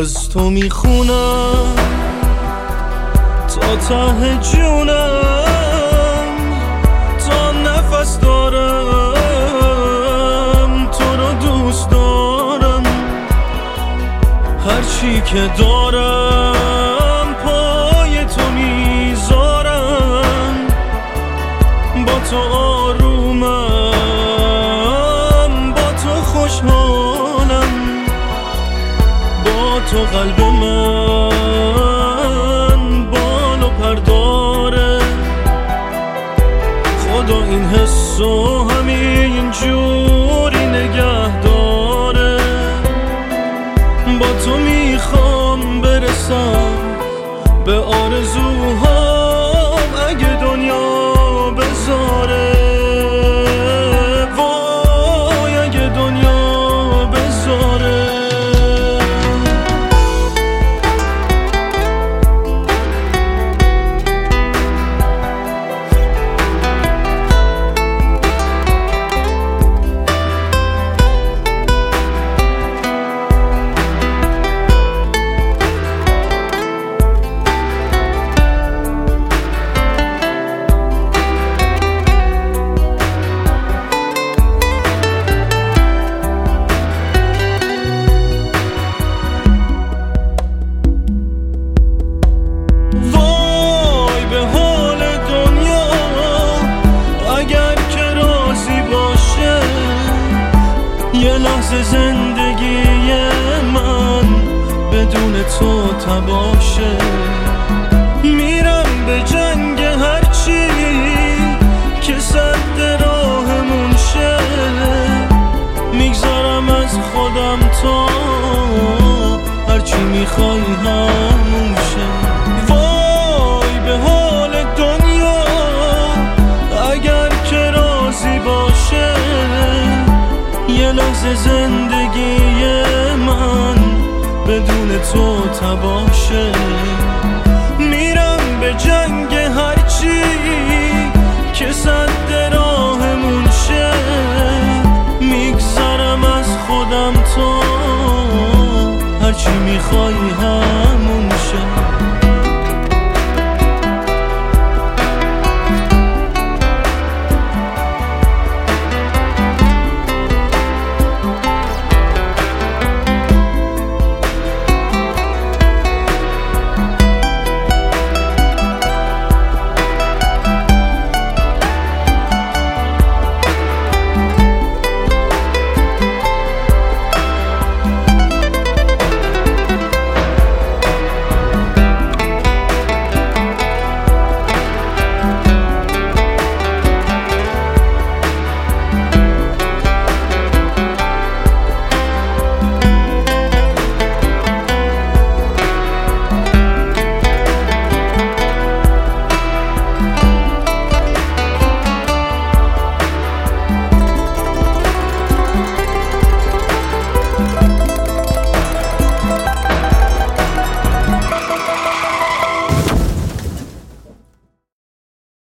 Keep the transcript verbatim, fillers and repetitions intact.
از تو میخونم تا ته جونم، تا نفس دارم تو رو دوست دارم. هرچی که دارم پای تو میذارم، با تو آرومم، با تو خوشحالم، با تو قلب من بال و پر داره. خدا این حسو همین جوری نگه داره. با تو میخوام برسم به آرزوهام اگه دنیا بذاره. وای اگه دنیا بذاره. یه لحظه زندگی من بدون تو تباشه. میرم به جنگ هرچی که سد راهمون شه. میگذارم از خودم تا هرچی میخوای همون شه. وای به حال دنیا اگر که راضی باشه. یه لحظه زندگی من بدون تو تباشه.